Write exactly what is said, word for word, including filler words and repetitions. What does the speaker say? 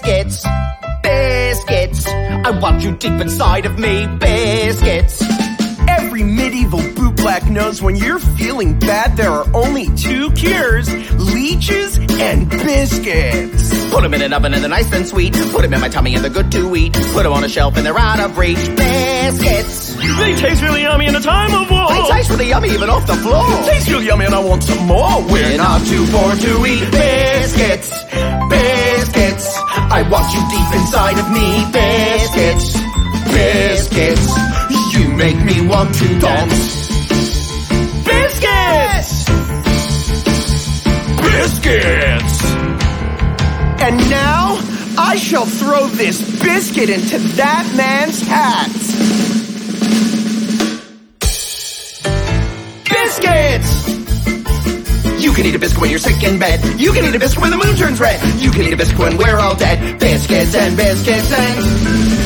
biscuits, biscuits. I want you deep inside of me, biscuits. Every medieval bootblack knows when you're feeling bad, there are only two cures: leeches and biscuits. Put them in an oven and they're nice and sweet. Put them in my tummy and they're good to eat. Put them on a shelf and they're out of reach. Biscuits. They taste really yummy in a time of war. They taste really yummy even off the floor. They taste really yummy and I want some more. We're not too poor to eat biscuits, biscuits. I want you deep inside of me, biscuits, biscuits. You make me want to dance. Biscuits! Biscuits! And now, I shall throw this biscuit into that man's hat. Biscuits! You can eat a biscuit when you're sick in bed. You can eat a biscuit when the moon turns red. You can eat a biscuit when we're all dead. Biscuits and biscuits and...